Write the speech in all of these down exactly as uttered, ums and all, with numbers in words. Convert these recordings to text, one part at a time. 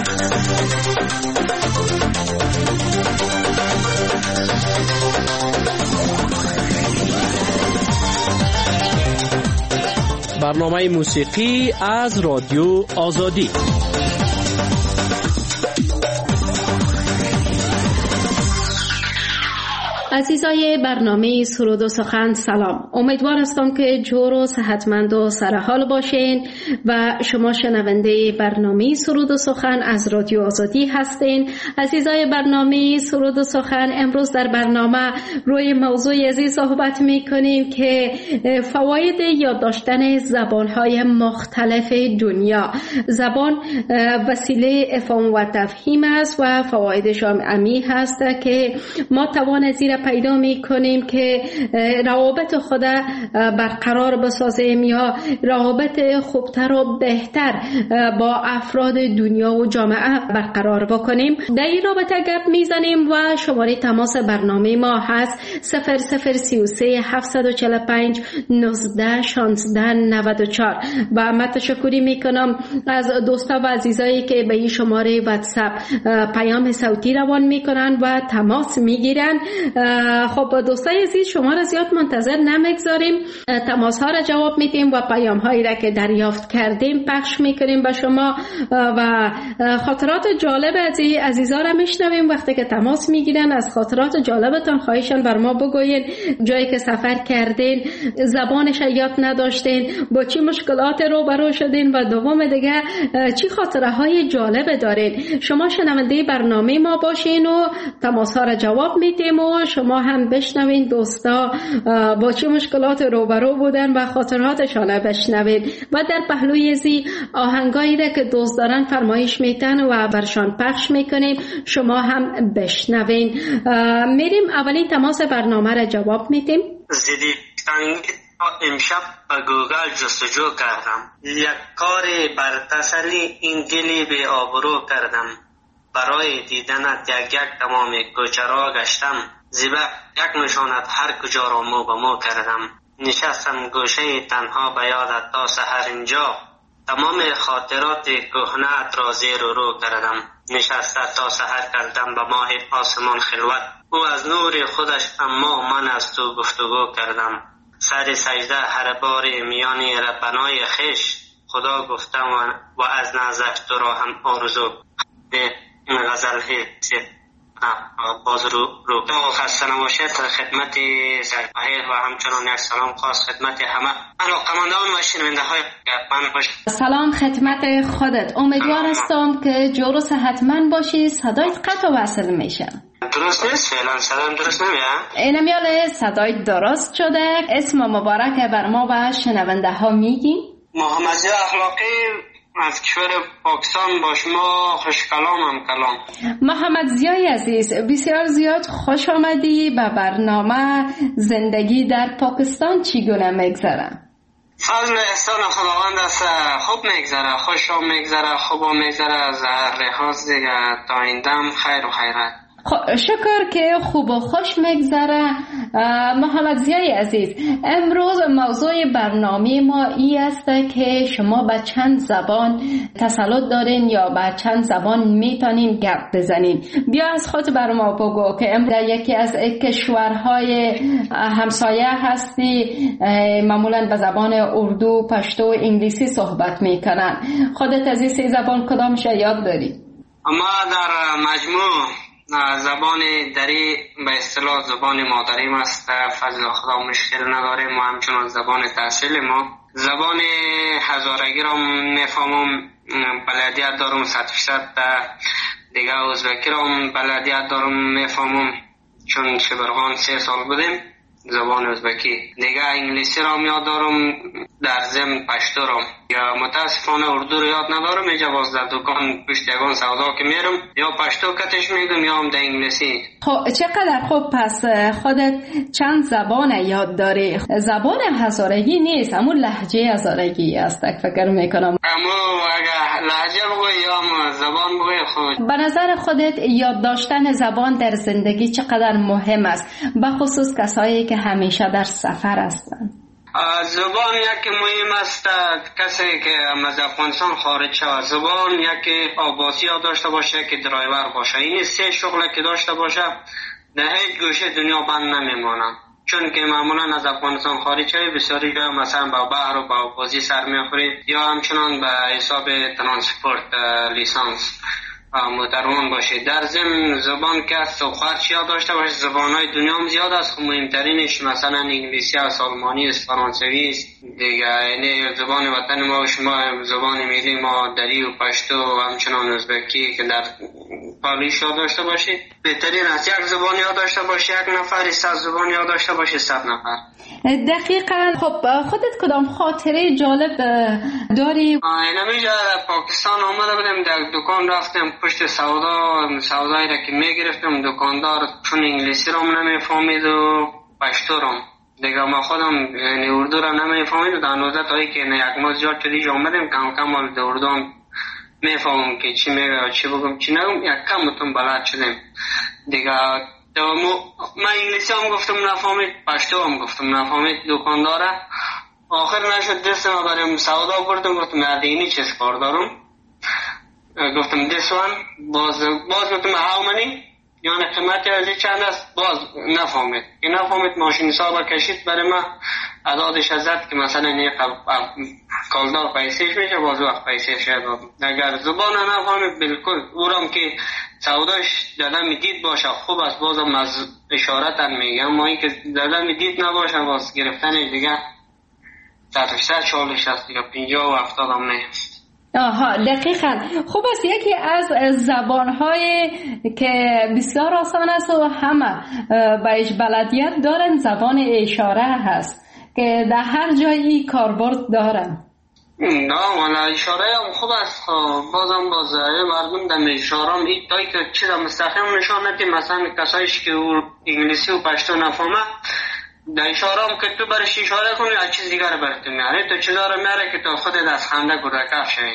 برنامه موسیقی از رادیو آزادی. عزیزای برنامه سرود و سخن سلام. امیدوار هستم که جور و صحتمند و سرحال باشین و شما شنونده برنامه سرود و سخن از رادیو آزادی هستین. عزیزای برنامه سرود و سخن، امروز در برنامه روی موضوع عزیز صحبت میکنیم که فواید یاد داشتن زبانهای مختلف دنیا. زبان وسیله افهام و تفهیم است و فوایدش هم عمیق هست که ما توان زیر پیدا می کنیم که روابط خود برقرار بسازیم یا روابط خوبتر و بهتر با افراد دنیا و جامعه برقرار بکنیم. در این رابطه گپ می زنیم و شماره تماس برنامه ما هست صفر صفر سی و سه هفتصد و چهل و پنج نوزده شانزده نود و چهار و من تشکری می کنم از دوستا و عزیزایی که به این شماره واتساپ پیام صوتی روان می کنن و تماس می گیرن. خب دوستای عزیز، شما را زیاد منتظر نمیگذاریم، تماس ها را جواب میدیم و پیام هایی را که دریافت کردیم پخش میکنیم به شما و خاطرات جالب از عزیزا را میشنویم. وقتی که تماس میگیرن از خاطرات جالبتان خواهشان بر ما بگوین، جایی که سفر کردین، زبانش یاد نداشتین، با چی مشکلات روبرو شدین و دوم دیگه چی خاطره های جالب دارین. شما شنونده برنامه ما باشین و تماس ها را جواب میدیم و شما هم بشنوین دوستا با چه مشکلات روبرو بودن و خاطراتشان بشنوین و در پهلوی زی آهنگایی را که دوست دارن فرمایش میتن و برشان پخش میکنیم، شما هم بشنوین. میریم اولین تماس برنامه را جواب میدیم. زیدی امشب با گوگل جستجو کردم، یک کار بر تسلی این دلی به آبرو کردم، برای دیدنت یک یک تمام کوچه را گشتم، زیبا یک نشانت هر کجا را مو به مو کردم، نشستم گوشه تنها به یادت تا سحر اینجا، تمام خاطرات کهنه‌ات را زیر و رو کردم، نشسته تا سحر کردم به ماه آسمان خلوت، او از نور خودش اما من از تو گفتگو کردم، سر سجده هر بار میان ربنای خش، خدا گفتم و از نزدش تو را هم آرزو. این غزل هست باز رو رو خسته نباشید. خدمت سرپاهیر و همچنان یک سلام خاص خدمت همه علاقمندان و شنونده های من باشید. سلام خدمت خودت. امیدوار هستم که جور و صحتمند باشی. صدایت قطع و وصل میشه. درست نیست؟ فعلا صدایم درست نمیاد. اینم یاله صدای درست شده. اسم مبارک بر ما و شنونده ها میگی؟ محمد زیا اخلاقی از کشور پاکستان با شما خوش کلام هم کلام. محمد زیای عزیز، بسیار زیاد خوش آمدی به برنامه. زندگی در پاکستان چگونه میگذره؟ فضل احسان خداوند است، خوب میگذره، خوش هم میگذره، خوب هم میگذره، از هر لحاظ دیگه تا آیندهم خیر و خیرات. شکر که خوب و خوش میگذره. محمد زیای عزیز، امروز موضوع برنامه ما ای است که شما به چند زبان تسلط دارین یا به چند زبان میتونین گپ بزنین. بیا از خود بر ما بگو که امروز در یکی از کشورهای همسایه هستی، معمولا به زبان اردو، پشتو و انگلیسی صحبت میکنن. خودت از این سه زبان کدامش یاد داری؟ ما در مجموع زبان دری به اصطلاح زبان مادریم است، فضل خدا مشکل نداریم و همچنان زبان تحصیل ما. زبان هزارگی را میفهمم، بلدیت دارم صد فیصد. دیگه ازبکی را بلدیت دارم میفهمم، چون شبرغان سه سال بودیم زبان ازبکی. دیگه انگلیسی را یاد دارم، در ضمن پشتو را. یا متاسفانه اردو رو یاد ندارم، اینجا باز در دکان پشت یگان سودا که میرم یا پشتو کتش میگم یا هم در انگلیسی. خب چقدر خوب. پس خودت چند زبان یاد داری. زبان هزارگی نیست، اما لهجه هزارگی است فکر میکنم. اما اگه لهجه بگوی یا زبان بگوی خود. به نظر خودت یاد داشتن زبان در زندگی چقدر مهم است، به خصوص کسایی که همیشه در سفر هستند؟ زبان یکی مهم است. کسی که از افغانستان خارج شود زبان یکی آباسی ها داشته باشه که درایور باشه. این سه شغل که داشته باشه در هیچ گوشه دنیا بند نمیمانه. چون که معمولا از افغانستان خارج شوی بسیاری جای مثلا با بحر و با آبازی سر میخوری یا همچنان به حساب ترانسپورت لیسانس مترون باشه. در ضمن زبان که سوخت یا داشته باشه. زبانهای دنیا هم زیاد است، مهمترینش مثلا انگلیسی است، آلمانی است، فرانسوی است دیگه. یعنی زبان وطن ما و شما زبان ملی ما دری و پشتو و همچنان ازبکی که در پالیش یاد داشته باشید. بهترین است یک زبان یاد داشته باشه. یک نفر صد زبان یاد داشته باشه، صد نفر. دقیقاً. خب خودت کدام خاطره جالب داری؟ اینمیجا پاکستان آمده بودم، در دکان رفتم پشت سودا سودایی را که میگرفتم، دکاندار چون انگلیسی را نمیفهمید و پشتو را دیگه ما خودم یعنی اردو را نمیفهمید و در نوزده تایی که یک ماه زیاد شدیج آمدم کم کم در اردو میفهمم که چی میگه و چی بگم چی نگم، یک کم اتون بلد شدم دیگه. من انگلیسی هم گفتم نفهمید، پشتو هم گفتم نفهمید دکانداره. آخر نشد دست ما بریم سودا بردم، گفتم ادینی چیز کار دارم، گفتم this one باز باز گفتم how many یعنی قیمتی ازی چند است، باز نفهمید که نفهمید. ماشین حساب کشید برای ما عدادش ازد که مثلا یک کالدار پیسیش میشه، باز وقت پیسیش داد. اگر زبان نفهمید بالکل اورم که سوداش دادم دید باشه خوب است، بازم از اشارتن میگم. اما این که دادم دید نباشه باز گرفتن دیگه صد چالش است دیگه، پینجا و هفتاد هم نیست. آها دقیقاً. خوب است. یکی از زبانهای که بسیار آسان است و همه بهش بلدیت دارن زبان اشاره هست که در هر جایی کاربرد دارن. نه والا اشاره هم خوب است. بازم باز مردم در اشاره هم این تایی که چیز مستقیم نشان نده، مثلا کسایش که انگلیسی و پشتو نفهمه در اشاره هم که تو برش اشاره کنی از چیز دیگر برات میاره، تو چیزا رو میاره که تو خودت از خنده گرکف شوی.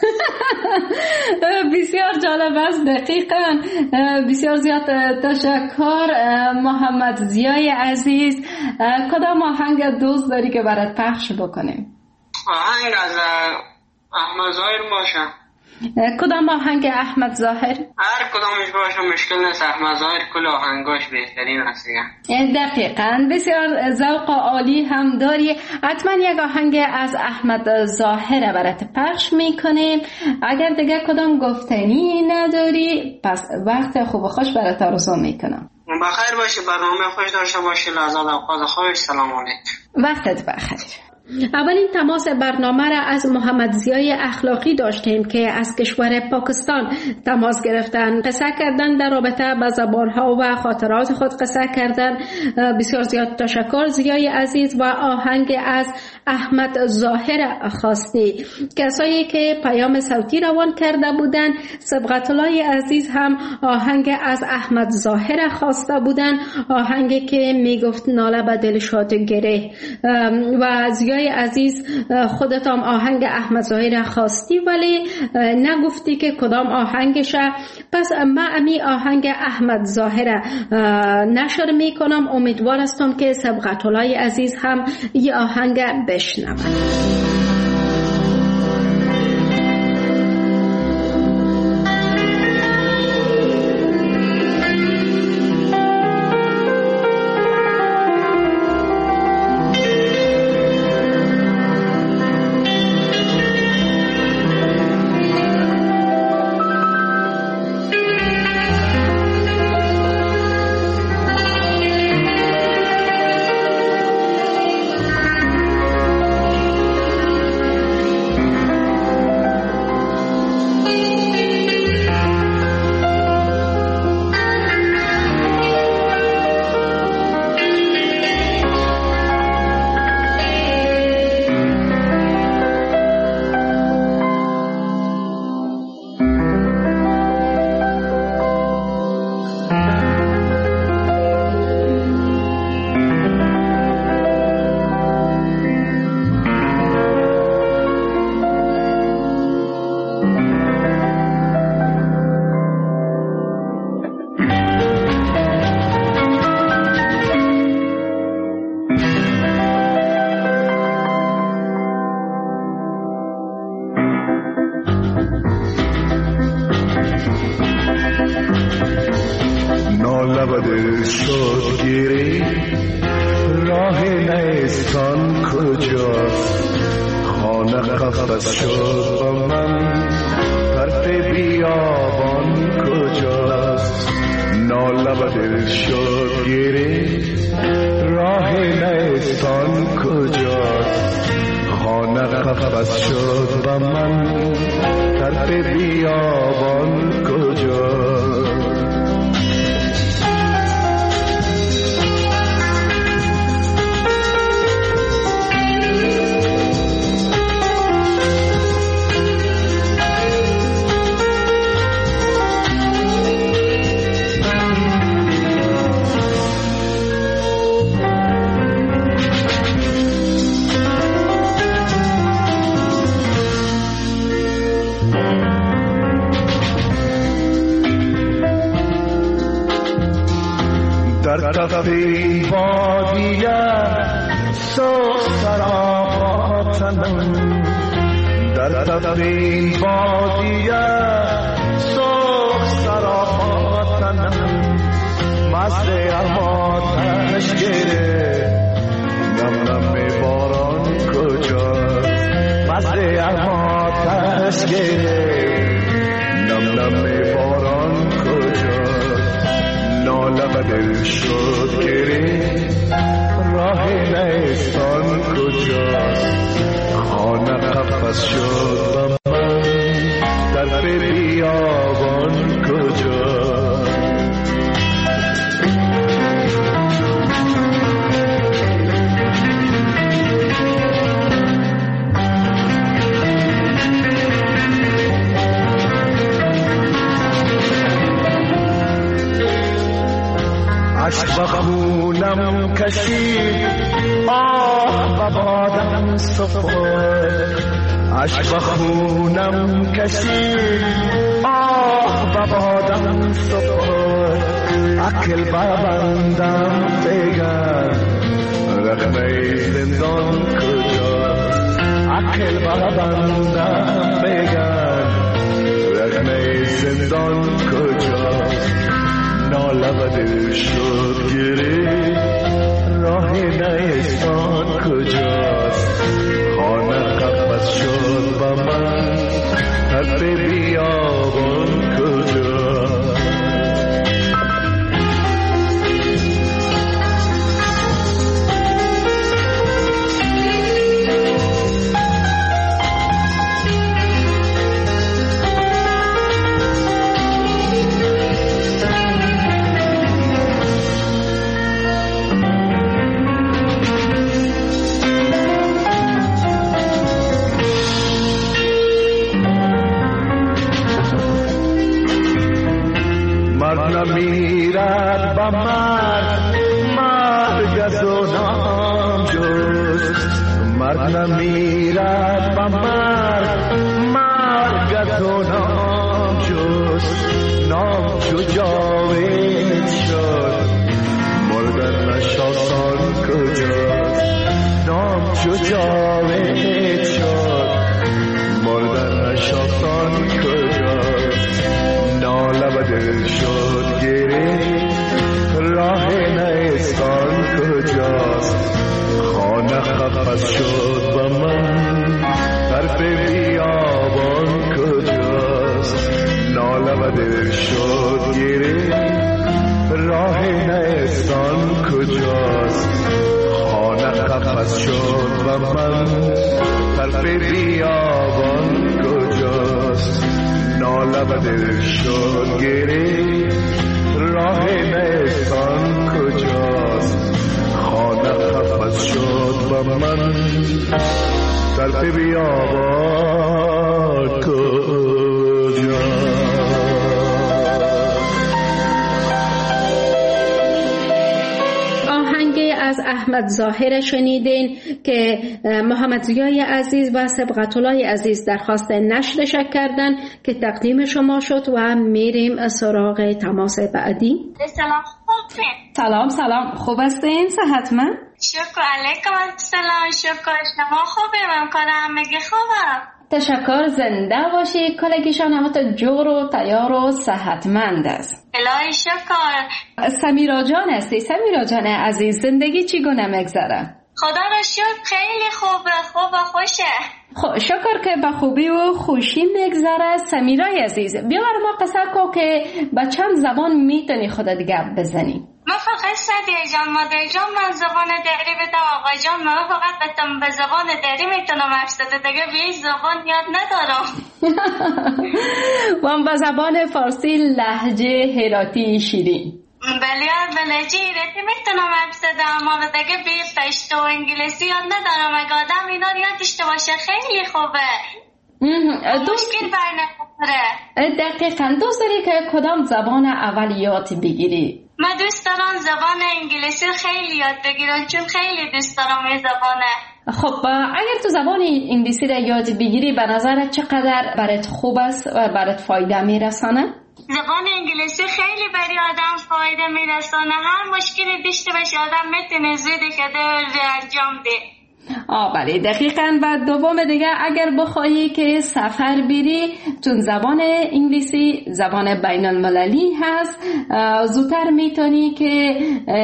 بسیار جالب است. دقیقاً. بسیار زیاد تشکر محمد ضیای عزیز. کدام آهنگ دوست داری که برات پخش بکنیم؟ آهنگ از احمد ظاهر باشه. کدام آهنگ احمد ظاهر؟ هر کدامش باشه مشکل نیست. احمد ظاهر کل آهنگاش بهترین هست. دقیقاً. بسیار ذوق عالی هم داری. حتما یک آهنگ از احمد ظاهر برات پخش میکنیم. اگر دیگه کدام گفتنی نداری پس وقت خوب و خوش برات آرزو میکنم. بخیر باشی، برنامه خوش داشته باشی. لحظات اوقات خوش. سلام علیکم. وقتت بخیر. اولین تماس برنامه را از محمد ضیای اخلاقی داشتیم که از کشور پاکستان تماس گرفتن، قصه کردن در رابطه با زبانها و خاطرات خود قصه کردن. بسیار زیاد تشکر ضیای عزیز. و آهنگ از احمد ظاهر خواستی. کسایی که پیام صوتی روان کرده بودن، صبغت الله عزیز هم آهنگ از احمد ظاهر خواسته بودن، آهنگی که میگفت ناله به دل شاد گره. و ضیای عزیز خودت هم آهنگ احمد ظاهر خواستی ولی نگفتی که کدام آهنگشه. پس من امی آهنگ احمد ظاهر نشر میکنم. امیدوار هستم که صبغت الله عزیز هم یه آهنگ بشنوند. لب دل شد گیری راه نیستان کجاست خانه قفس شد با من طرف بیابان کجاست نالب دل شد گیری راه نیستان کجاست خانه قفس شد با من طرف بیابان کجاست در تفیر بادیه سوخ سراپاتنم در تفیر بادیه سوخ سراپاتنم مزه اماتش گره نم نم باران کجاست مزه اماتش گره نم نم باران کجاست نالب دل شد گری راه نیستان کجاست خانه قفس شد با من طرف بیابان کجاست عشق بخونم کشید آه ببادم سفر عشق بخونم کشید آه ببادم سفر عقل ببندم بگم رخنه زندان کجاست عقل ببندم بگم رخنه زندان کجاست نالب دل شد گری راه نیستان کجاست خانه قفس شد با من طرف بیابان کجاست مرد نمیرد با مرد مرگ از و نام جست مرد نمیرد با مرد مرگ از و نام جست نام چو جاوید شد مردن نشاسان کجاست نام چو جاوید شد مردن نشاسان کجاست نالب دل شد گری راه نیستان کجاست خانه قفس شد با من طرف بیابان کجاست نالب دل شد گری راه نیستان کجاست خانه قفس شد با من طرف بیابان کجاست نالب دل شد گری راه نیستان کجاست خانه قفس شد با من طرف بیابان کجاست از احمد ظاهر شنیدین که محمد ضیای عزیز و سبقت الله عزیز درخواست نشرش کردن که تقدیم شما شد و میریم سراغ تماس بعدی. سلام خوبین؟ سلام سلام خوب هستین؟ صحتمند؟ شکر علیکم السلام شکر شما خوبه؟ من کنم میگه خوبم. تشکر، زنده باشی. کلگیشان همه جور و تیار و صحتمند است. الهی شکر. سمیرا جان هستی؟ سمیرا جان عزیز، زندگی چگونه میگذره؟ خدا را شکر خیلی خوبه، خوب و خوشه. خب شکر که به خوبی و خوشی میگذره. سمیرای عزیز، بیا برای ما قصه کو که به چند زبان میتونی خودت گپ بزنی؟ من فقط صدیه جان، مادر جان من زبان دری بدم، آقا جان من فقط بتم به زبان دری میتونم حرف زده، دیگه به هیچ زبان یاد ندارم. من به زبان فارسی لهجه هراتی شیرین. بله بلجی ایرتی میتونم حرف زدم، اما دیگه به پشتو و انگلیسی یاد ندارم. اگه آدم اینا رو یاد داشته باشه خیلی خوبه. مشکل بر نمیخوره. دقیقاً. دوست داری که کدام زبان اول یاد بگیری؟ من دوست دارم زبان انگلیسی خیلی یاد بگیرم، چون خیلی دوست دارم این زبانه. خب اگر تو زبان انگلیسی را یاد بگیری به نظرت چقدر برات خوب است و برات فایده میرسانه؟ زبان انگلیسی خیلی برای آدم فایده میرسانه. هر مشکلی داشته باشه آدم میتونه زودی که انجام ده. آه بله دقیقاً. و دوم دیگه اگر بخواهی که سفر بری، چون زبان انگلیسی زبان بین المللی هست، زودتر میتونی که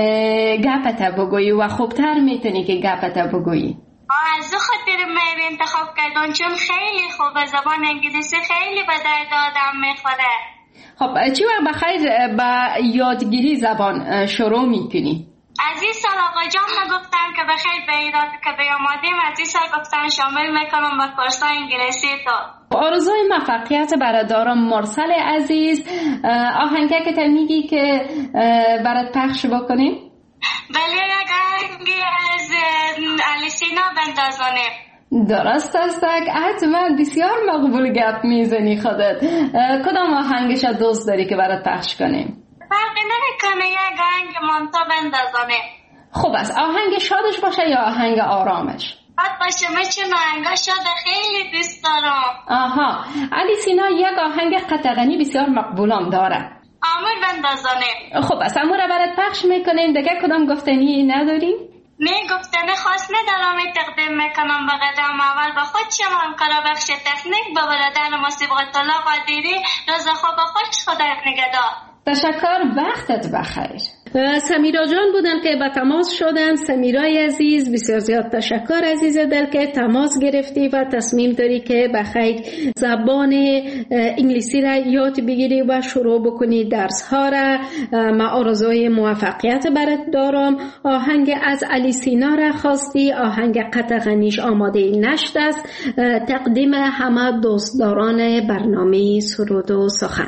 گپت بگویی و خوبتر میتونی که گپت بگویی. آه از خاطر من انتخاب کردم، چون خیلی خوبه. زبان انگلیسی خیلی به درد آدم میخوره. خب چی وقت بخیر با یادگیری زبان شروع میکنی؟ از این سال آقا جان نگفتن که بخیر به ایراد که بیامادیم، از این سال گفتن شامل میکنم به کورسای انگلیسی تو. آرزوی موفقیت برای دارم. مرسل عزیز، آهنگه که تا میگی که برات پخش بکنیم؟ بله یک آهنگی از علی سینا بندازانه. درست است. حتما بسیار مقبول گپ میزنی خودت. کدام آهنگش دوست داری که برات پخش کنیم؟ فرقی نمیکنه، یک آهنگ مانتا بندازانه. خوب است. آهنگ شادش باشه یا آهنگ آرامش؟ شاد باشه، من چون آهنگ شاد خیلی دوست دارم. آها. علی سینا یک آهنگ قطغنی بسیار مقبولم داره. آمور بندازانه. خوب است، امور برات پخش میکنیم. دیگه کدام گفتنی نداری؟ نه گفتنی خاص ندارم. تقدیم میکنم به قدم اول به خود شما همکارا بخش تکنیک، به برادر ما صبغت الله قادری. روز خوب خوش، خدا نگهدار. تشکر، وقتت بخیر. سمیرا جان بودن که به تماس شدن. سمیرای عزیز بسیار زیاد تشکر عزیز دل که تماس گرفتی و تصمیم داری که بخیر زبان انگلیسی را یاد بگیری و شروع بکنی درس ها را. ما آرزوی موفقیت برات دارم. آهنگ از علی سینا را خواستی، آهنگ قطغنیش آماده نشد است. تقدیم همه دوستداران برنامه سرود و سخن.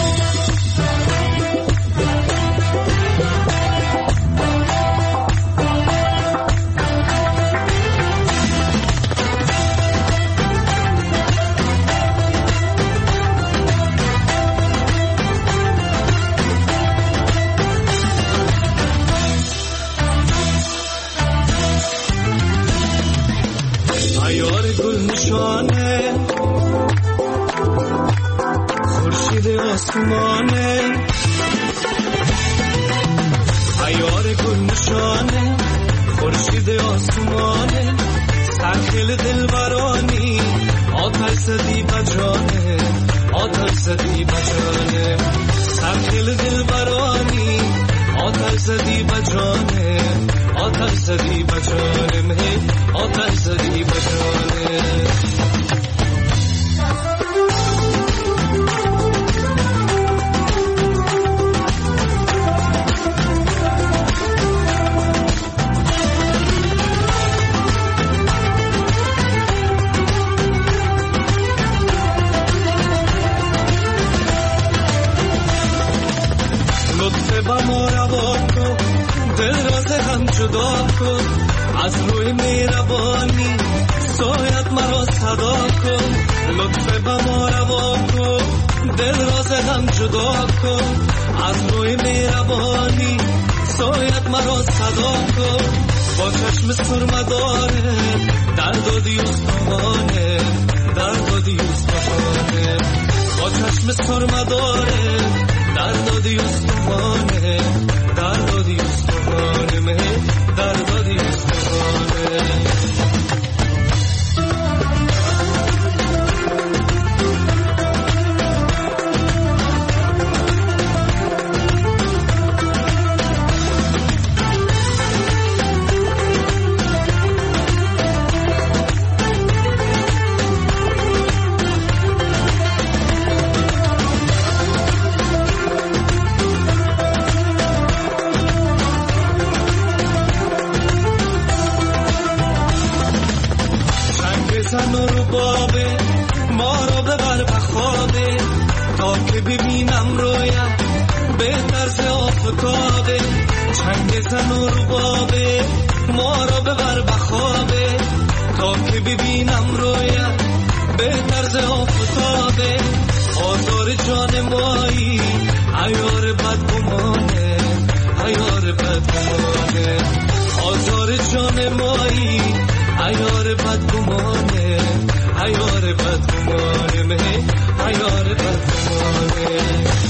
آسمانه عیار گل نشانه، خورشید آسمانه، سرخیل دلبرانی، آتش زدی بجانه، آتش زدی بجانه، سرخیل دلبرانی، آتش زدی بجانه، آتش زدی بجانه، مه آتش زدی بجانه. جدا کن از روی مهربانی، سایت مرا صدا کن، لطف به ما روا کن، دل راز هم جدا کن از روی مهربانی، سایت مرا صدا کن، با چشم سرمداره درد و دیوستانه، درد و دیوستانه، با چشم سرمداره درد و دیوستانه، درد و دیوستانه، مه درد و دیوستانه. تا که ببینم رویت به طرز آفتابه، چنگ زن و ربابه ما را ببر بخوابه، تا که ببینم رویت به طرز آفتابه، آزار جان مایی عیار بدگمانه، عیار بدگمانه، آزار جان مایی عیار بدگمانه، عیار بدگمانه، مه عیار بدگمانه.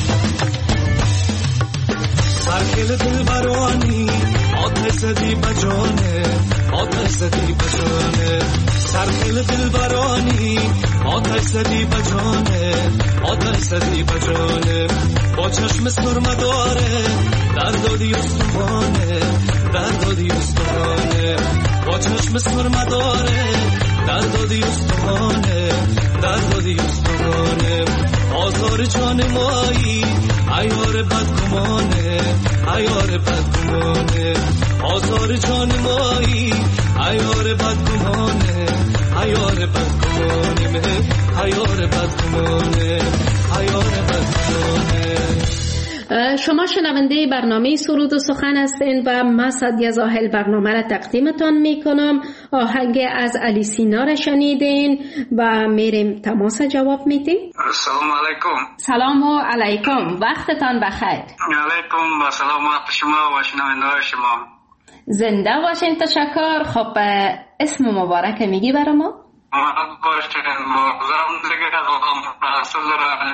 سرکل دل برانی آتش زدی بجانه، آتش زدی بجانه، سرکل دل برانی آتش زدی بجانه، آتش زدی بجانه، با چشم سرمداره در دادی استوانه، در دادی استوانه، با چشم سرمداره در دادی استوانه، در دادی استوانه، آزار جان مایی عیار بدگمانه، عیار بدگمانه، آزار جان مایی عیار بدگمانه، عیار بدگمانه، عیار بدگمانه، عیار بدگمانه. شما شنونده برنامه سرود و سخن هستین و من سعدیه زاهل برنامه را تقدیمتان می کنم. آهنگ از علی سینا را شنیدین و میریم تماس جواب میدیم. سلام علیکم. سلام و علیکم، وقتتان بخیر. علیکم و سلام وقت شما و شنونده شما. زنده باشین. تشکر. خب اسم مبارک میگی برای ما؟ باشین مبارک دیگه از رسول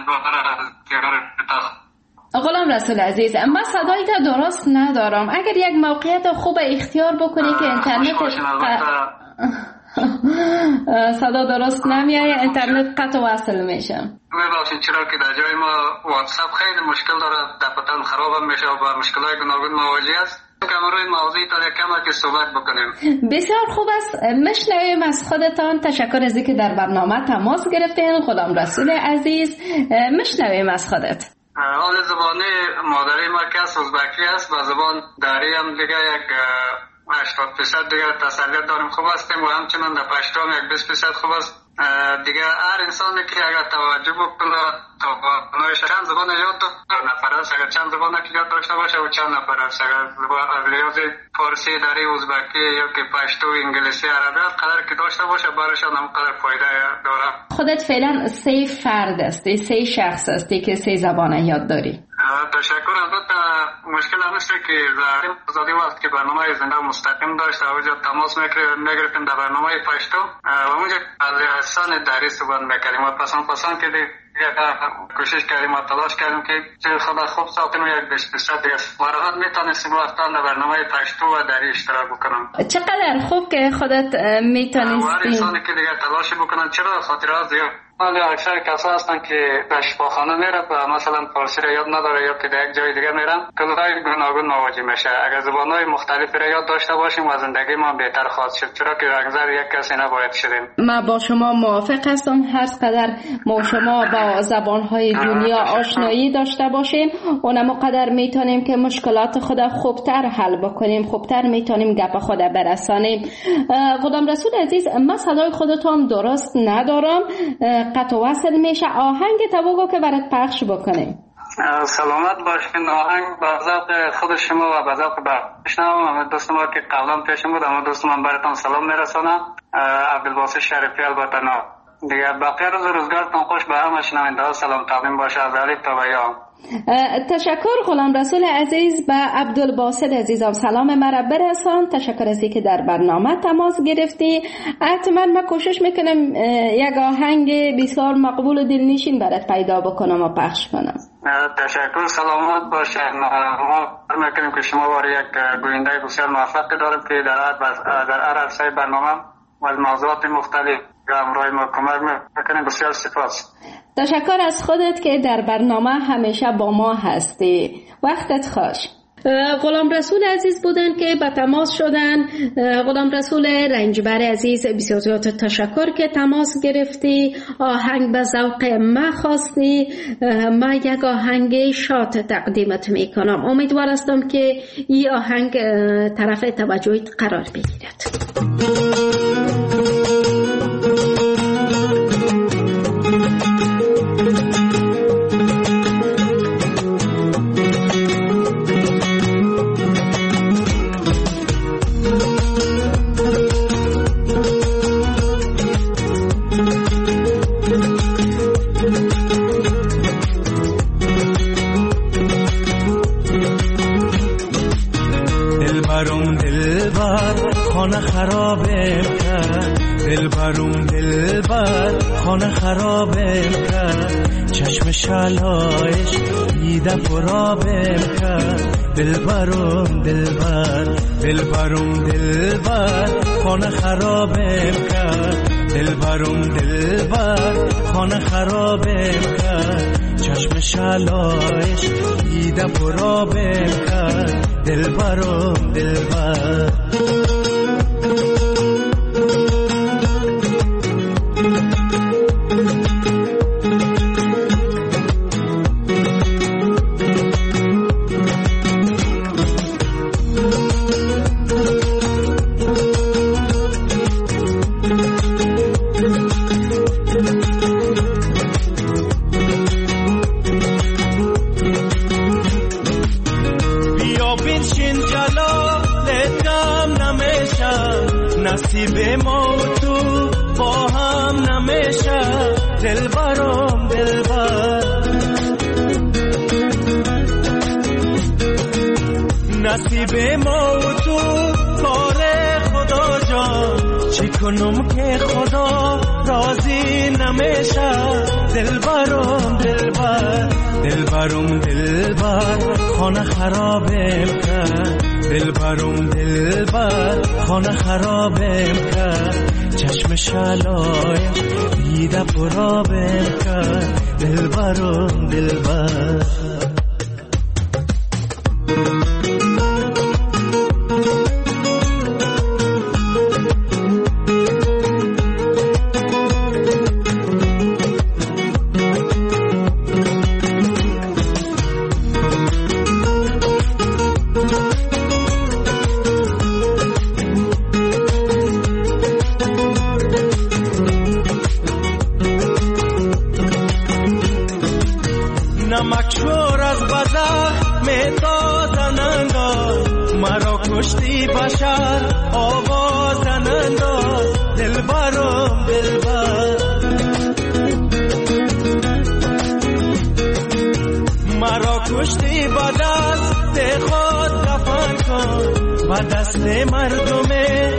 غلام رسول عزیز، من صدای تا درست ندارم. اگر یک موقعیت خوب اختیار بکنی که اینترنت صدا درست نمیایه، اینترنت قطع وصل میشه. میباشین چرا که در جای ما واتساپ خیلی مشکل داره، دفعتاً خراب هم میشه و با مشکلات گوناگون مواجه است. کامروی موضوعی تا کم که صحبت بکنیم. بسیار خوب است، مشنویم از خودتان. تشکر از اینکه در برنامه تماس گرفتین. غلام رسول عزیز، مشنویم از خودت. حال زبانی مادری ما که ازبکی است و زبان داری هم دیگه یک هشتاد درصد دیگه تسلیت داریم خوب هستیم و همچنان در پشتو هم یک بیست درصد خوب است. دیگه هر انسانی که اگر توجه بکنه تواناییش چند زبان یاد داره نفر است، اگر چند زبان که یاد داشته باشه و چند نفر است، اگر ریاضی فارسی داری ازبکی یا که پشتو انگلیسی عربی قدر که داشته باشه برایشان هم قدر فایده داره. خودت فعلا سه فرد هستی، سه شخص هستی که سه زبان یاد داری. تشکر. البته مشکل هم نیست که زاریم آزادی وقت که برنامه زنده مستقیم داشت و اونجا تماس میگرفتیم در برنامه پشتو و اونجا از لحسان دری صحبت میکردیم و پسند پسند که دیگه کوشش کردیم و تلاش کردیم که خدا خوب ساختیم و یک بیست درصد دیگه مراحت میتونستیم وقتا در برنامه پشتو و دری اشتراک بکنم. چقدر خوب که خودت میتونستی. هر انسانی که دیگه تلاش بکنن چرا خاطرات زیاد ولی اکثر کسا هستن که به شفاخانه میره و مثلا فارسی را یاد نداره یا که در یک جای دیگه میرن کلهای گوناگون مواجه میشه. اگر زبانهای مختلفی را یاد داشته باشیم و زندگی ما بهتر خواهد شد، چرا که اگر یک کسی نباید شدیم. ما با شما موافق هستم. هر قدر ما شما با زبانهای دنیا آشنایی داشته باشیم اونم قدر میتونیم که مشکلات خود خوبتر حل بکنیم، خوبتر میتونیم گپ خود برسانیم. غلام رسول عزیز، من صدای خودتون درست ندارم، قطع وصل میشه. آهنگ تو که برات پخش بکنیم. سلامت باشین. آهنگ به ذوق خود شما و به ذوق بشنوم. دوست ما که قبلا پیشم بود اما دوست من براتون سلام میرسونم. عبدالباسط شریفی البته نه دیگه. باقی روز روزگارتون خوش. به همه شنونده ها سلام تقدیم باشه از الف تا یا. تشکر غلام رسول عزیز. به عبدالباسط عزیزم سلام مرا برسان. تشکر از اینکه در برنامه تماس گرفتی. حتما من کوشش میکنم یک آهنگ بسیار مقبول و دلنشین برات پیدا بکنم و پخش کنم. تشکر. سلامت باشین. ما میکنیم که شما واری یک گوینده بسیار موفق داریم که در هر عرصه برنامه و موضوعات مختلف همراه ما کمک میکنیم. بسیار سپاس. تشکر از خودت که در برنامه همیشه با ما هستی. وقتت خوش. غلام رسول عزیز بودن که به تماس شدن. غلام رسول رنجبر عزیز، بسیار زیاد تشکر که تماس گرفتی. آهنگ به ذوق ما خواستی. ما یک آهنگ شاد تقدیمت میکنم. امیدوار هستم که این آهنگ طرف توجهت قرار بگیرد. دلبرم دلبر خانه خرابه کرد، دلبرم دلبر خانه خرابه کرد، چشم شلایش دیده پرابه کرد، دلبرم دلبر دلبرم دلبر خانه خرابه کرد، دلبرم دلبر خانه خرابه کرد، چشم شلایش دیده پرابه کرد، دلبرم دلبر. نصیب ما تو با هم نمیشه دلبرم دلبر، نصیب ما تو کار خدا جان، چی کنم که خدا راضی نمیشه دلبرم دلبر، دلبرم دلبر خانه خرابه کرد، دلبرم دلبر خانه خرابه کرد، چشم شلای دیده پرابه کرد، دلبرم دلبر. نمکشور از بزخ میتازن انداز، مرا کشتی بشر آوازن انداز، دلبرم دلبر، مرا کشتی بدست خود دفن کن، بدست مردم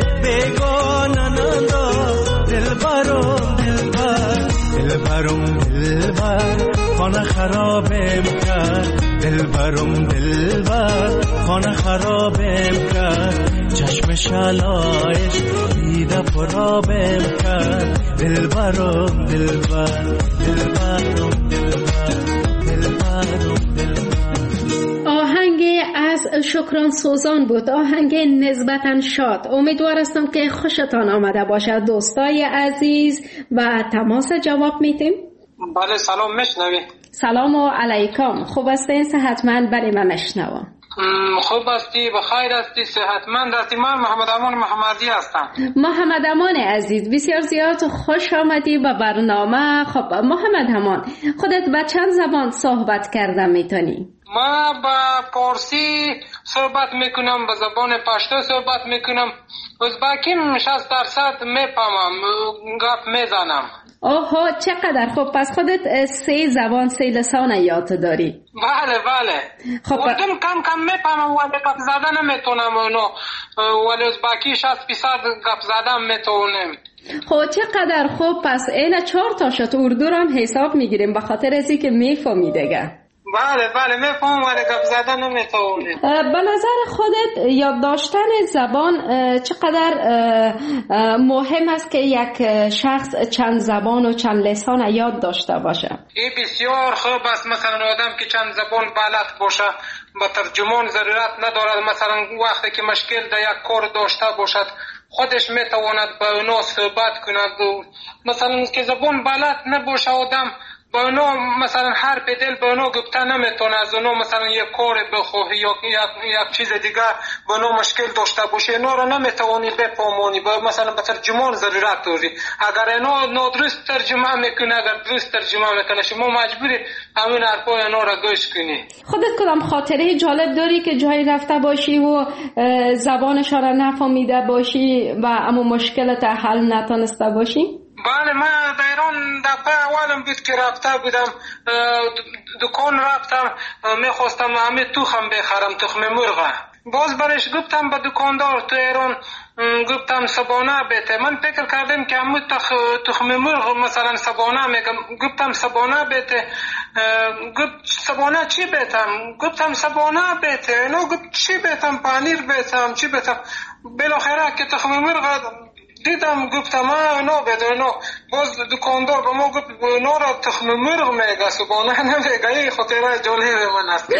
بیگانن انداز، دلبرم دلبر، دلبرم دلبر خانه خرابه کرد، دلبرم دلبر خانه خرابه کرد، چشم شلایش دیده پرابه کرد، دلبرم دلبر، دلبرم دلبر، دلبرم دلبر. آهنگ از شکران سوزان بود، آهنگ نسبتاً شاد. امیدوار هستم که خوشتان آمده باشد دوستای عزیز و تماس جواب میتیم. بله سلام، میشنوی؟ سلام و علیکم، خوب هستین؟ صحتمند؟ برای من نشنوم. خوب هستی؟ بخیر هستی؟ صحتمند هستی؟ من محمد امان محمدی هستم. محمد امان عزیز، بسیار زیاد خوش آمدی به برنامه. خب محمد امان، خودت به چند زبان صحبت کرده میتونی؟ ما با پارسی صحبت میکنم، به زبان پشتو صحبت میکنم، ازبکیم شصت درصد میفهمم، گپ میزنم. اوه چقدر خوب، پس خودت سه زبان سه لسان یاد داری؟ بله بله. خب اردم کم کم میفهمم ولی گپ زدن نمیتونم، اونو ولی ازبکی شصت فیصد گپ زدن میتونم. خب چقدر خوب، پس این چهار تا شد اردو رو هم حساب میگیریم به خاطر ازی که میفهمی دیگه. بله بله میفهم ولی گپ زدن نمیتونم. به نظر خودت یاد داشتن زبان چقدر مهم است که یک شخص چند زبان و چند لسان یاد داشته باشه؟ این بسیار خوب است. مثلا آدم که چند زبان بلد باشه با ترجمان ضرورت ندارد، مثلا وقتی که مشکل در یک کار داشته باشد خودش میتواند با اونا صحبت کند. مثلا که زبان بلد نباشه آدم با اونا مثلا هر به دل با اونا گفته نمیتونه، از اونا مثلا یک کار بخواه یا یک چیز دیگه با اونا مشکل داشته باشه، اینا رو نمیتوانی بفهمونی، مثلا به ترجمان ضرورت داری. اگر اینا نادرست ترجمه میکنه، اگر درست ترجمه میکنه، شما مجبوری همین حرفای اینا رو گوش کنی. خودت کدام خاطره جالب داری که جایی رفته باشی و زبانشان را نفهمیده باشی و اما مشکلت حل نتونسته باشی؟ بله، من در ایران دفعه اولم بود که رفته بودم، دکان رفتم میخواستم همه تخم بخرم، تخم مرغ. باز برش گفتم به دکاندار تو ایران، گفتم سبانه بیته. من فکر کردم که همون تخ... تخم مرغ مثلا سبانه میگم، گفتم سبانه بیته. گفت سبانه چی بیتم؟ گفتم سبانه بیته. نو گفت چی بیتم؟ پنیر بیتم چی بیتم؟ بالاخره که تخم مرغ دیدم گفتم ما نو بیته. نو باز دکاندار به ما گفت نو را تخم مرغ میگه سبانه نمیگه. این خاطره جالب من است.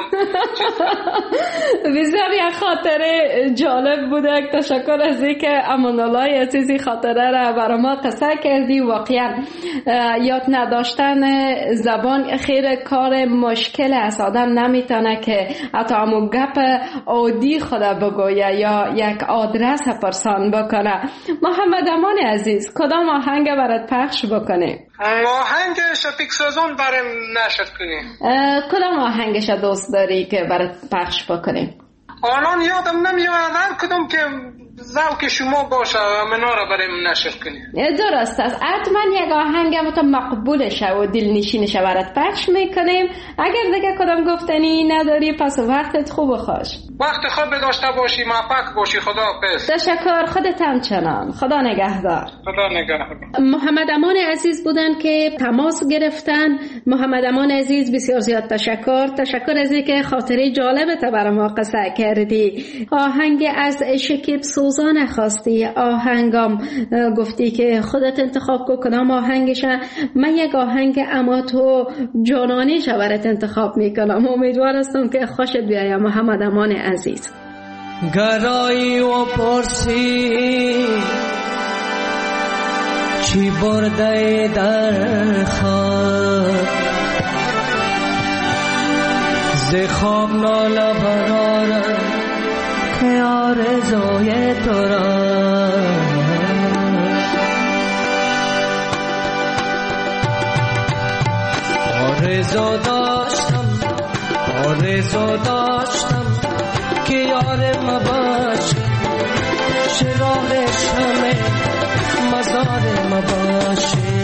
بسیار یک خاطره جالب بوده. تشکر از اینکه امان الله عزیزی خاطره را برای ما قصه کردی. واقعا یاد نداشتن زبان خیر کار مشکل است. آدم نمیتونه که حتی همون گپ عادی خدا بگویه یا یک آدرس پرسان بکنه. محمد امان عزیز کدام آهنگ برات پخش بکنه؟ آهنگ شفیق سازان برام نشد کنی. کدام آهنگش دوست داری که برات پخش بکنه؟ الان یادم نمیاد هر کدوم که ذوق شما باشه منا را برام نشر کنی. درست است. حتما یک آهنگ تو مقبولشه و دلنشینشه برات پخش میکنیم. اگر دیگه کدام گفتنی نداری پس وقتت خوب و خوش. وقت خوب داشته باشی، موفق باشی. خدا حافظ. تشکر. خودت همچنان. خدا نگهدار. خدا نگهدار. محمد امان عزیز بودن که تماس گرفتن. محمد امان عزیز بسیار زیاد تشکر. تشکر از اینکه خاطره جالبت برای ما قصه کردی. آهنگ از شکیب سوزان خواستی، آهنگام گفتی که خودت انتخاب کن کدام آهنگشه. من یک آهنگ اما تو جانانیش برات انتخاب میکنم. امیدوار هستم که خوشت بیاید محمد امان عزیز. گرایی و پرسی چی برده در خواب، ز خواب ناله برارم که آرزوی تو را. آرزو داشتم آرزو داشتم که یار ما باشی، چراغ شمع مزار ما باشی.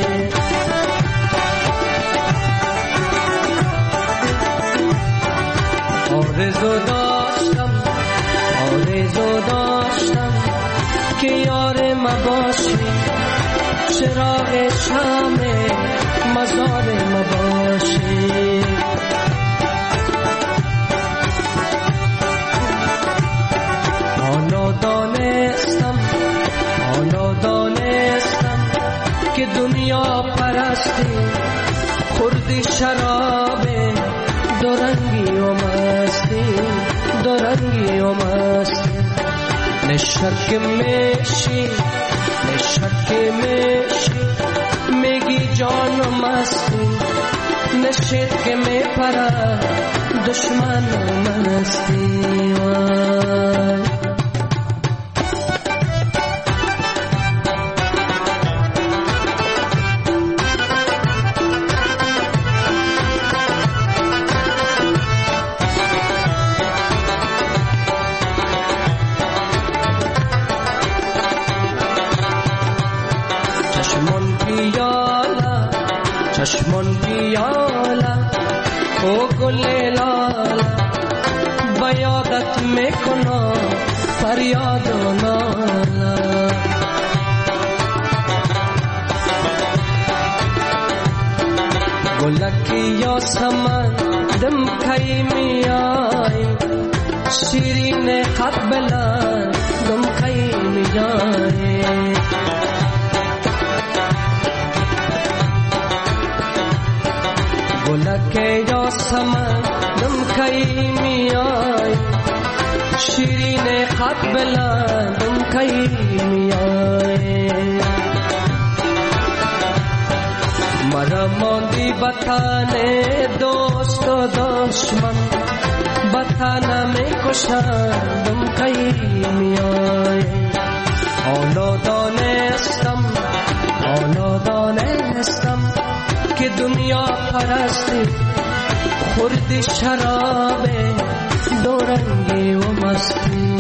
آرزو داشتم آرزو داشتم که یار ما باشی، چراغ شمع مزار ما باشی. حالا دانستم حالا دانستم که دنیا پرستی خوردی شراب دورنگی و مستی، دورنگی و مستی. نشک میشی نشک میشی میگی جان و مستی، نشید که میپره دشمن و مستی. وای چشمون بیالا او گل لالا، بیادت میکنم فریاد و نالا. گلکی یا سمن دم کی میای، شیرین خط بلند دم کی میای. گلکی یا سمن دم کی میای، شیرین خط بلند دم کی میای. مرا ماندی بطن دوست و دشمن، بطن می کشند دم کی میای. حالا دانستم حالا دانستم که دنیا پرستی خوردی شراب دورنگی و مستی.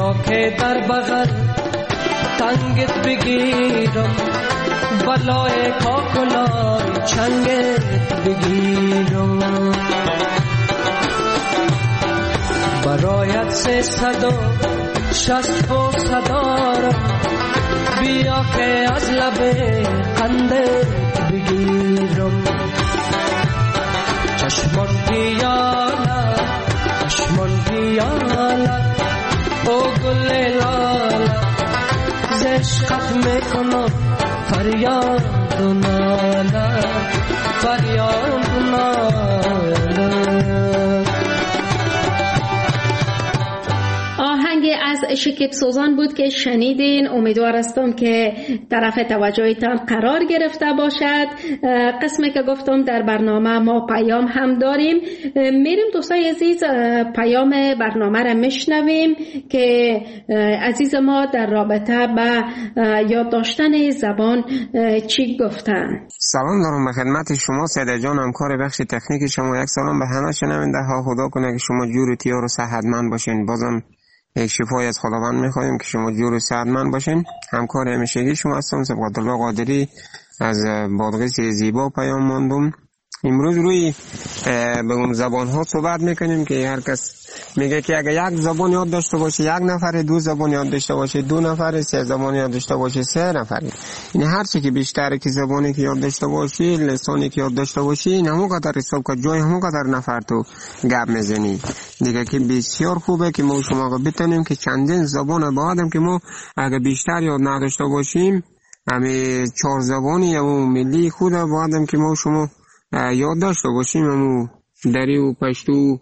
بیا که در بغل تنگت بگیرم بلای کاکلای چنگت بگیرم برایت سه صد و شست و صدارم بیا که از لب قندت بگیرم چشمان پیالت چشمان پیالت او گل لالت زشقت میکنم فریاد و نالت فریاد و نالت. آهنگ از شکیب سوزان بود که شنیدین. امیدوار هستم که طرف توجهتان قرار گرفته باشد. قسمی که گفتم در برنامه ما پیام هم داریم، میریم دوستای عزیز پیام برنامه را میشنویم که عزیز ما در رابطه با یاد داشتن زبان چی گفتن. سلام دارم به خدمت شما سیده جان، همکار بخش تکنیک شما. یک سلام به همه شنونده ها. خدا کنه که شما جور و تیار و صحتمند باشین. بازم یک شفای از خداوند میخوایم که شما جور و صحتمند باشین. همکار همیشگی شما هستم سبقت الله قادری از بادغیس زیبا پیام ماندم. امروز روی به زبان ها صحبت میکنیم که هر کس میگه که اگر یک زبان یاد داشته باشه یک نفر، دو زبان یاد داشته باشه دو نفر، سه زبان یاد داشته باشه سه نفر. این هر چی که بیشتر که زبانی که یاد داشته باشی، لسانی که یاد داشته باشی، این همون قدر حساب که جای همون قدر نفر تو گپ میزنی دیگه، که بسیار خوبه که ما شما بتونیم که چندین زبان بعدم که ما اگر بیشتر یاد نداشته باشیم، همه چهار زبانی یا ملی خود بعدم که ما شما یاد داشته باشیم، همو دری و پشتو،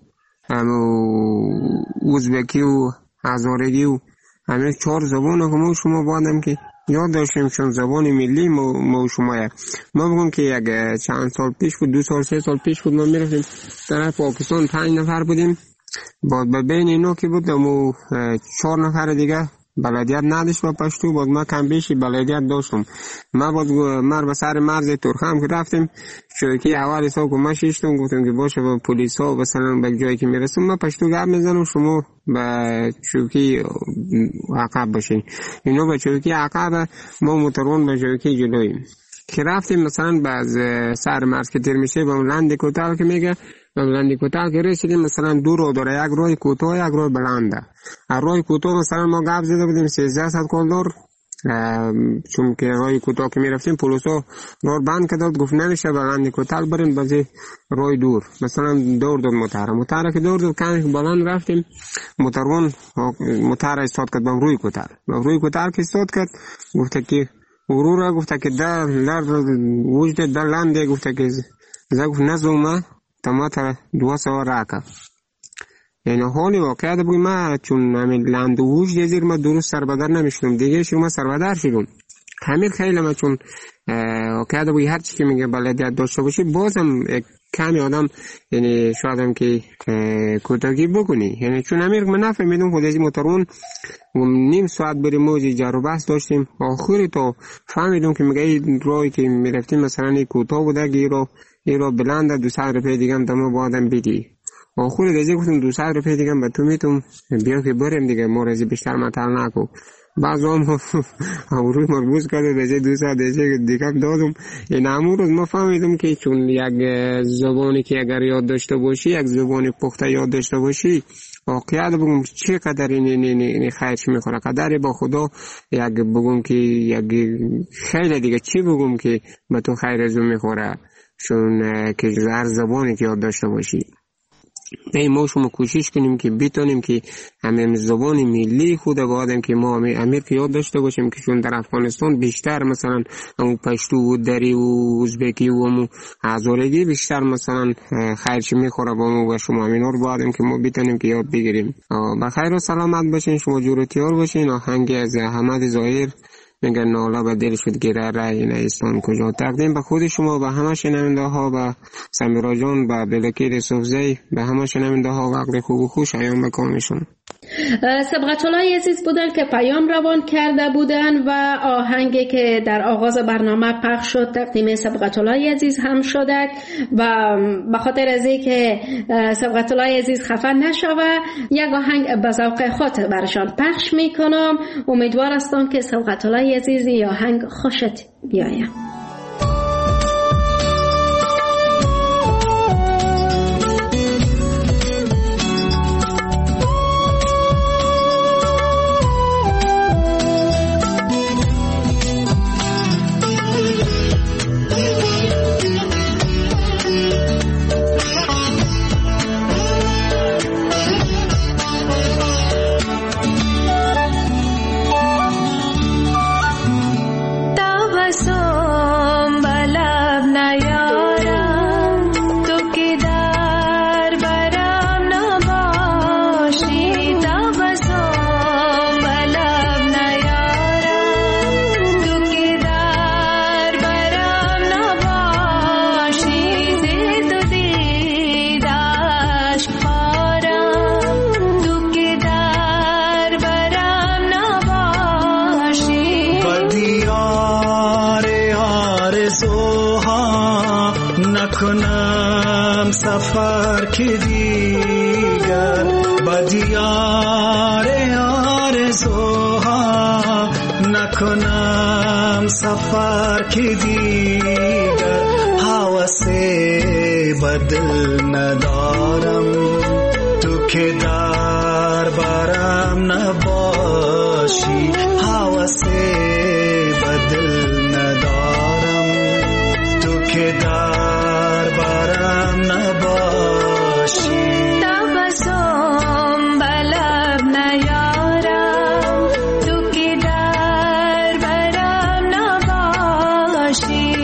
همو ازبکی و هزارگی و همه چهار زبان که ما شما بعدم که یاد داشتیم، چون زبان ملی ما, ما شما یک. ما بگم که یک چند سال پیش بود، دو سال سه سال پیش بود، ما میرفتیم طرف پاکستان، پنج نفر بودیم. بعد به بین اینو که بود همو چهار نفر دیگه بلدیت نداشت با پشتو، بعد ما کم بیشی بلدیت داشتم. ما بعد مر به سر مرز ترخم که رفتیم، شوکی اول حساب که ما شیشتم، گفتم که باشه با پلیس ها مثلا به جایی که میرسیم ما پشتو گپ میزنم، شما به شوکی عقب باشین. اینو به شوکی عقب، ما موترون به شوکی جلویم. که رفتیم مثلا باز سر مرز که تیر میشه با لند کوتاه که میگه، با لند کوتاه که رسیدیم مثلا دو رو داره، یک روی کوتاه یک روی بلنده. روی کوتاه مثلا ما گپ زده بودیم سیزده صد کلدر، چون که روی کوتاه که میرفتیم پلیسا راه بند کرد، گفت نمیشه بلند کوتاه برین بازی روی دور. مثلا دور داد موتر موتر که دور داد کمی بلند رفتیم، موترون موتر استاد کرد با روی کوتاه، با روی کوتاه که استاد کرد گفت که غرور، گفت که در لر وجد در لنده، گفت که زه گفت نزومه تما تا دو سوا راکا. یعنی حالی واقعیت بگوی ما چون همین لند وجد زیر ما درست سربدر نمیشتم دیگه، شما سربدر شدم همین خیلی. ما چون واقعیت بگوی هر چی که میگه بلدیت داشته باشی بازم کمی آدم یعنی شاید هم که کوتاگی بکنی، یعنی چون امیر من نفهمیدم خود از موترون نیم ساعت بریم موزی جر و بحث داشتیم، آخری تا فهمیدم که میگه این راهی که میرفتیم مثلا این کوتاه بوده که این راه این راه بلنده، دو صد روپیه دیگه هم دمو بادم بیدی. آخری دیگه گفتم دو صد روپیه دیگه هم به تو میتونم بیا که بریم دیگه، مورزی بیشتر مطل نکو. بعض هم روی مربوط کرده دیگه دو صد دیگه هم دادم. این همون روز ما فهمیدم که چون یک زبانی که اگر یاد داشته باشی، یک زبانی پخته یاد داشته باشی، واقعیت بگم چه قدر این این این خیرش میخوره، قدری با خدا یک بگم که یک خیلی دیگه چی بگم که به تو خیر ازو میخوره، چون که هر زبانی که یاد داشته باشی. ای ما شما کوشش کنیم که بتونیم که همین زبان ملی خود بادم که ما امیر که یاد داشته باشیم، که چون در افغانستان بیشتر مثلا همون پشتو و دری و ازبکی و همون هزارگی بیشتر مثلا خیرش میخوره با ما و شما، همین رو بادم که ما بتونیم که یاد بگیریم. بخیر و سلامت باشین، شما جور و تیار باشین. آهنگ از احمد ظاهر میگن نالا به دل شد گیره رای نیستان کجا، تقدیم به خود شما، به همه شنونده ها، به سمیرا جان، به بلکیر صوفزی، به همه شنونده ها وقت خوب و خوش ایام بکامشون. سبقت الله عزیز بودن که پیام روان کرده بودن و آهنگی که در آغاز برنامه پخش شد تقدیم سبقت الله عزیز هم شده و به خاطر از اینکه سبقت الله عزیز خفه نشوه یک آهنگ به ذوق خود برشان پخش میکنم. امیدوار هستم که سبقت الله عزیز این آهنگ خوشت بیاید. نکنم سفر که دیگر با دیار آرزوها نکنم سفر که دیگر حوث بدل ندارم تو که در برم نباشی حوث بدل ندارم تو که در برم نباشی تبسم بلب نیارم تو که در برم نباشی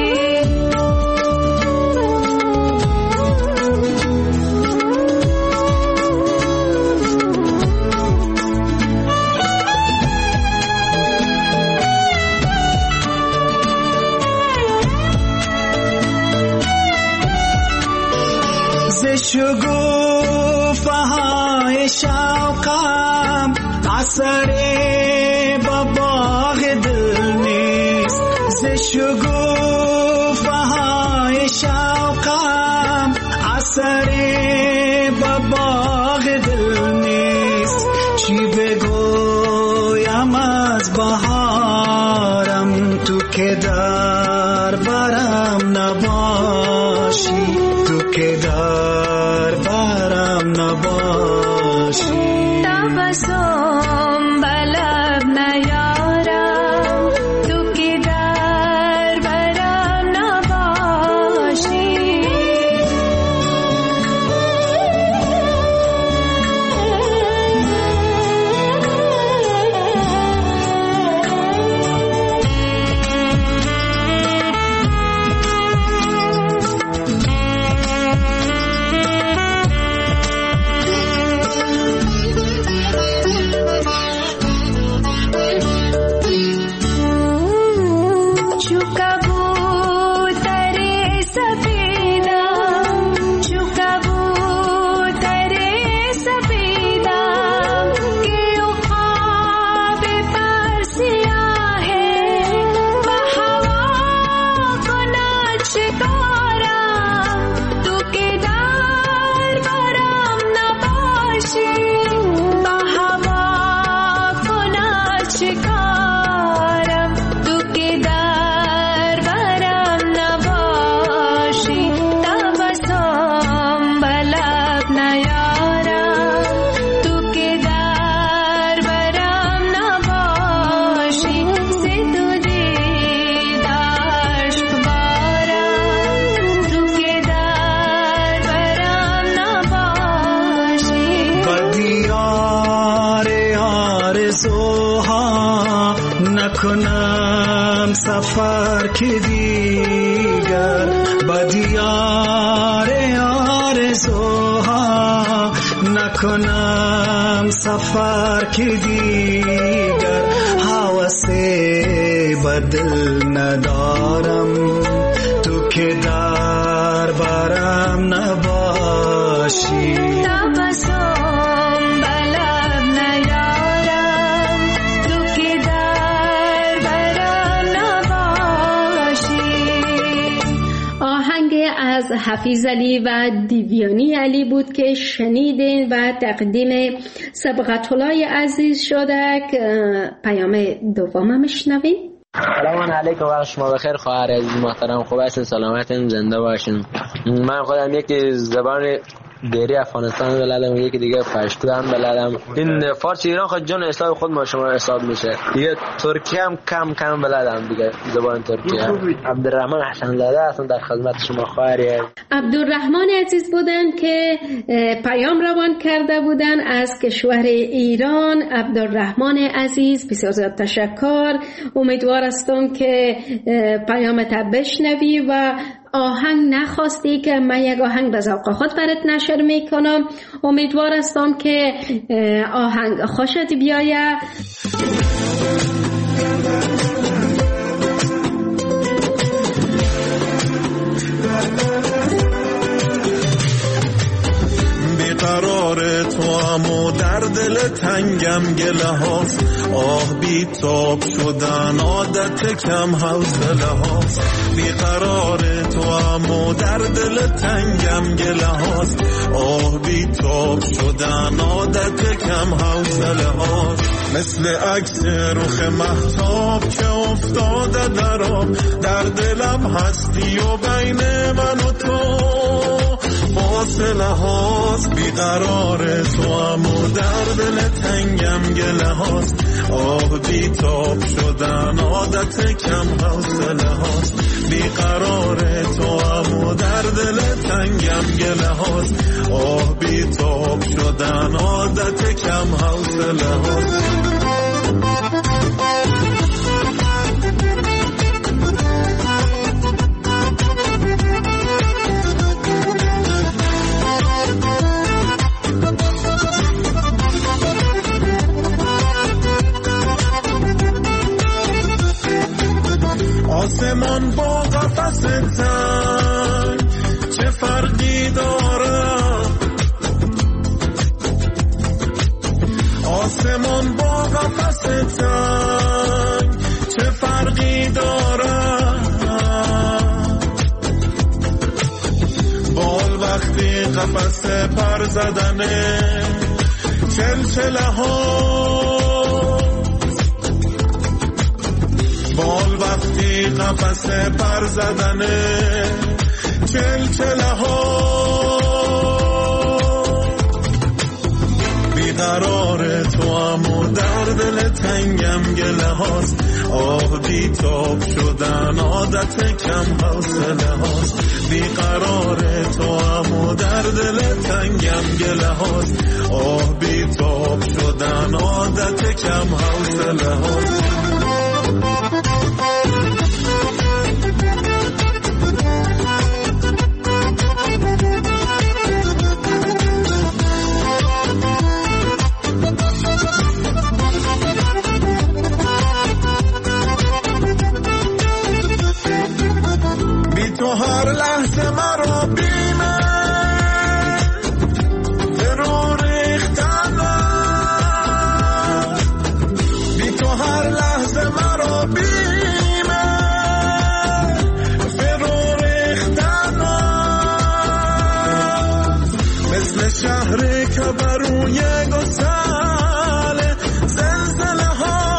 شگوفه های شوقم اثر با باغ دل نیست ز شگوفه های شوقم اثر با باغ دل نیست چی بگویم از بهارم تو که در برم نباشی تو که در برم نباشی تبسم بلب نیارم تو که در برم نباشی نکنم سفر که دیگر با دیار آرزوها نکنم سفر که دیگر حوث بدل ندارم تو که در برم نباشی تبسم بلب آهنگ از حفیظ علی و دیویانی علی بود که شنیدین و تقدیم سبقت الله عزیز شده. پیام دوم میشنویم. سلام علیکم، وقت شما بخیر خواهر عزیز محترم. خوب هستین؟ سلامتین؟ زنده باشین. من خودم یکی زبان دیری افغانستان بلدم و یکی دیگه پشتو هم بلدم. این فارسی ایران خود جون حساب خود ما شما حساب میشه. دیگه ترکی هم کم کم بلدم دیگه، زبان ترکی هم. عبدالرحمن حسن زاده هستم در خدمت شما خواهری. عبدالرحمن عزیز بودن که پیام روان کرده بودن از کشور ایران. عبدالرحمن عزیز بسیار زیاد تشکر. امیدوار هستم که پیامت بشنوی و آهنگ نخواستی که من یک آهنگ به ذوق خود برات نشر میکنم. امیدوار هستم که آهنگ خوشت بیاید. بیقرار تو امو در دل تنگم گله هاست، آه بی تاب شدن عادت کم حوصله هاست. بیقرار تو امو در دل تنگم گله هاست، آه بی تاب شدن عادت کم حوصله هاست. مثل عکس رخ مهتاب که افتاده در آب، در دلم هستی و بین من و تو فاصله هاست. بیقرار تو امو در دل تنگم گله هاست، آه بی تاب شدن عادت کم حوصله هاست. بیقرار تو امو در دل تنگم گله هاست، آه بی تاب شدن عادت کم حوصله هاست. آسمان با قفس تنگ چه فرقی داره؟ آسمان با قفس تنگ چه فرقی داره؟ بال وقتی قفس پر زدنه چلچله ها، بال وقتی قفس پر زدنه چلچله ها. بیقرار تو امو در دل تنگم گله هاست، آه بی تاب شدن عادت کم حوصله هاست. بیقرار تو امو در دل تنگم گله هاست، آه بی تاب شدن عادت کم حوصله هاست. تو هر لحظه مرا بیمه فرو ریختنه، بی تو هر لحظه مرا بیمه فرو ریختنه. مثل شهری که بروی گسل زلزله ها،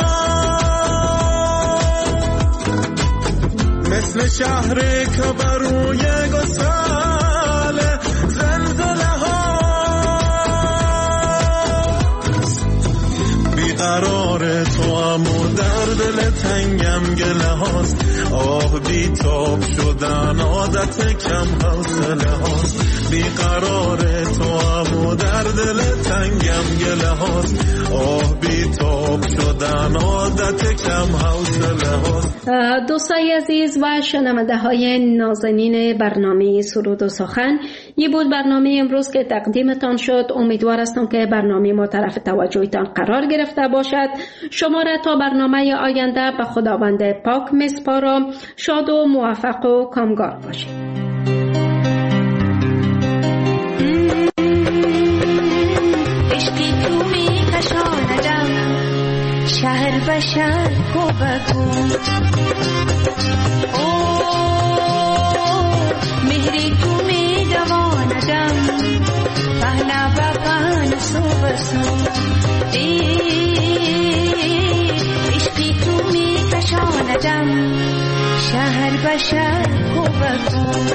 مثل شهری که بروی گسل زلزله ها. بیقرار تو امو در دل تنگم گله هاست، آه بی تاب شدن عادت کم حوصله هاست. بیقرار تو امو در دل تنگم گله هاست، آه بی تاب شدن عادت کم حوصله هاست. دوستای عزیز و شنونده های نازنین برنامه سرود و سخن، یه بود برنامه امروز که تقدیمتان شد. امیدوار هستم که برنامه ما طرف توجهتان قرار گرفته باشد. شما را تا برنامه آینده به خداوند پاک میسپارم. شاد و موفق و کامگار باشید. شهر به شهر کو بکن، اوه بسو عشقی تو می کشاندم شهر به شهر کوبکو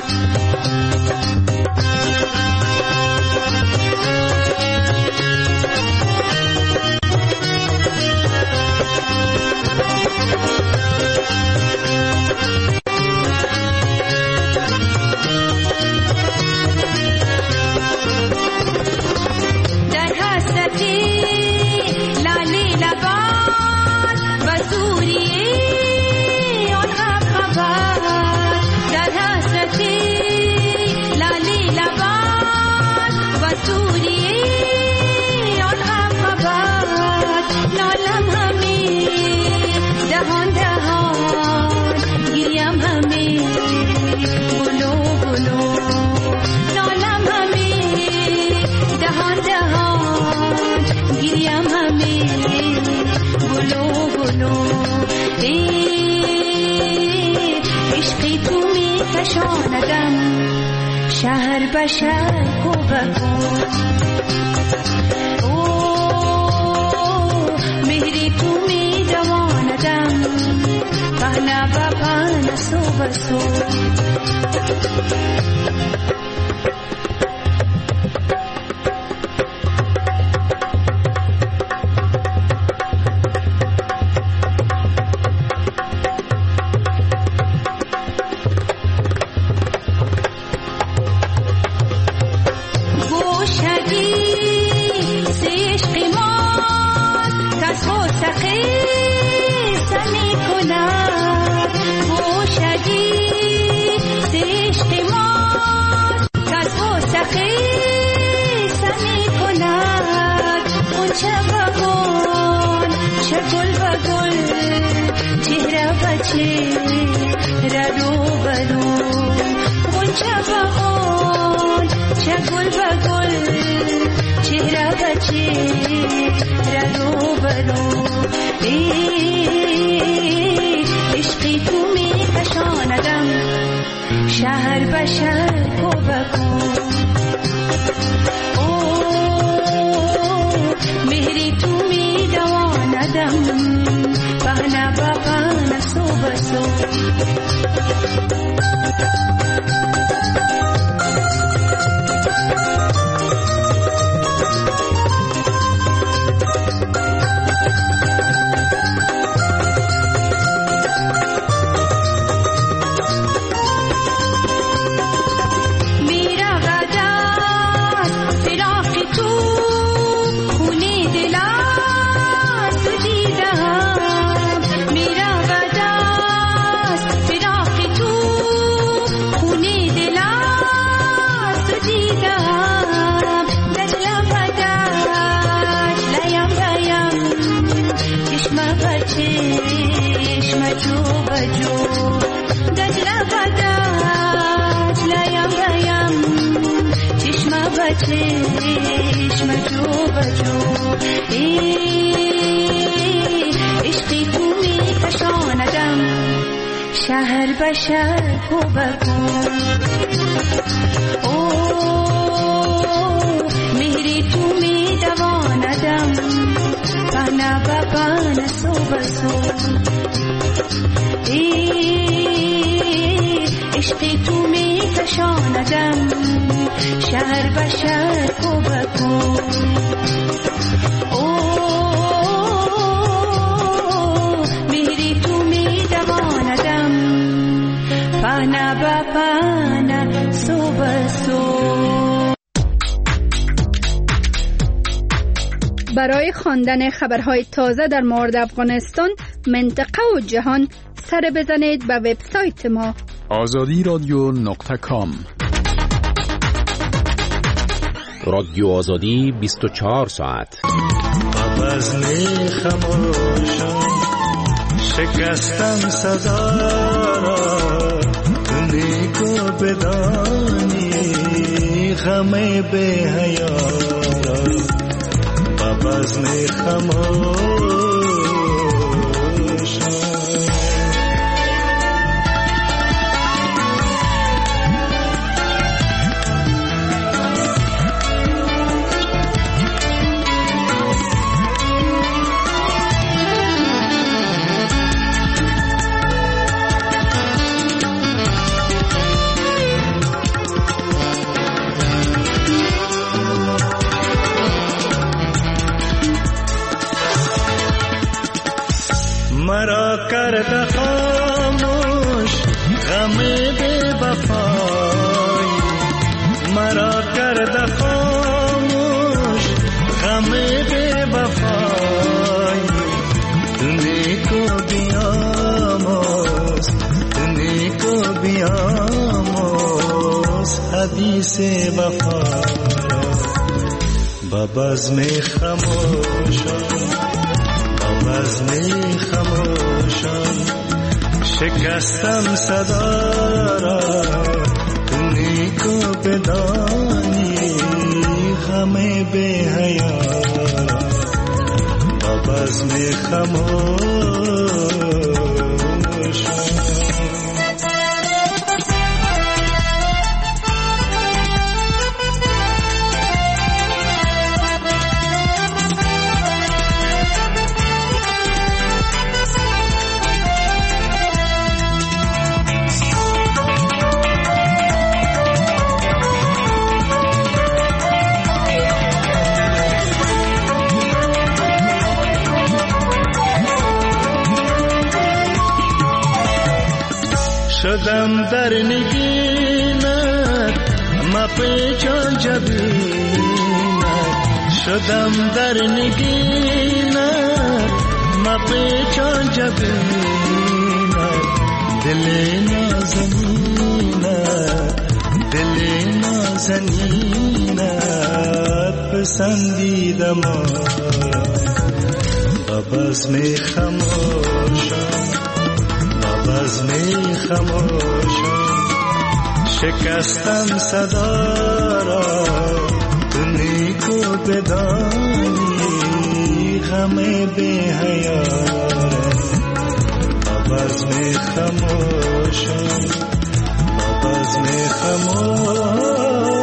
شهر به شهر کوبکو او مهری تو می دواندم پهنا با پهنا سو بسو شهر به شهر کوبکو او مهری تو می دواندم پهنا با پهنا سو بسو شهر به شهر کوبکو او مهری تو می دواندم پهنا با پهنا سو بسو عشقی تو می کشاندم شهر به شهر کوبکو پهنا با پهنا سو بسو. برای خواندن خبرهای تازه در مورد افغانستان، منطقه و جهان سر بزنید به وبسایت ما آزادی رادیو نقطه کام. رادیو آزادی بیست و چهار ساعت. وزن خموشم شکستم صدا را، نیکو بدانی غم به حیا را. وزن خموشم حدیث وفا با بزم خموشان با بزم خموشان شکستم صدا را تو نیکو بدانی غم بی حیا با بزم خموشان شدم در نگینت ما پیچان جبینت شدم در نگینت ما پیچان جبینت دل نازنینت دل نازنینت پسندیدم با بزم خموشان بزم خموشان شکستم صدا را تو نیکو بدانی غم بی حیا با بزم خموشان با بزم خموشان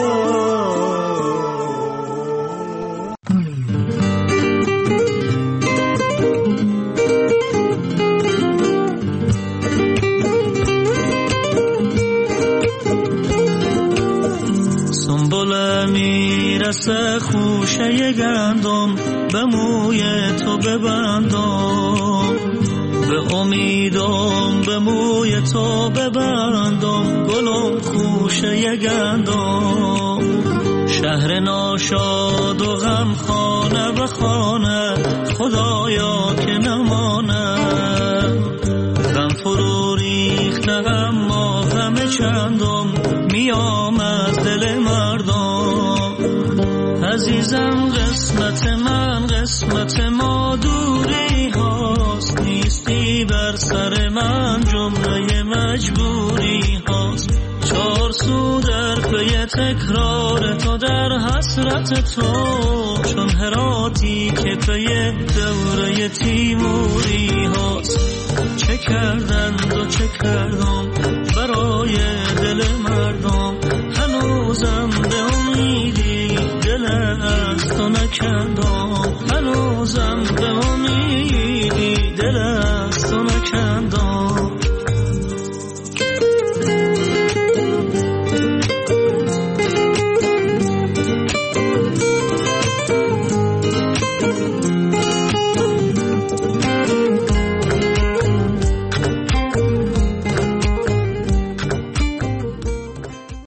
میرسه خوشه گندم به موی تو ببندم به امیدم به موی تو ببندم گلم خوشه گندم شهر ناشاد و غم خانه به خانه خدایا که نمانه غم فرو ریخته اما غم چندم میام از دل مردم عزیزم قسمت من قسمت ما دوری هاست نیستی بر سر من جمله مجبوری هاست چار سو در پی تکرار تو در حسرت تو چون هراتی که پی دوره تیموری هاست چه کردند و چه کردم برای دل مردم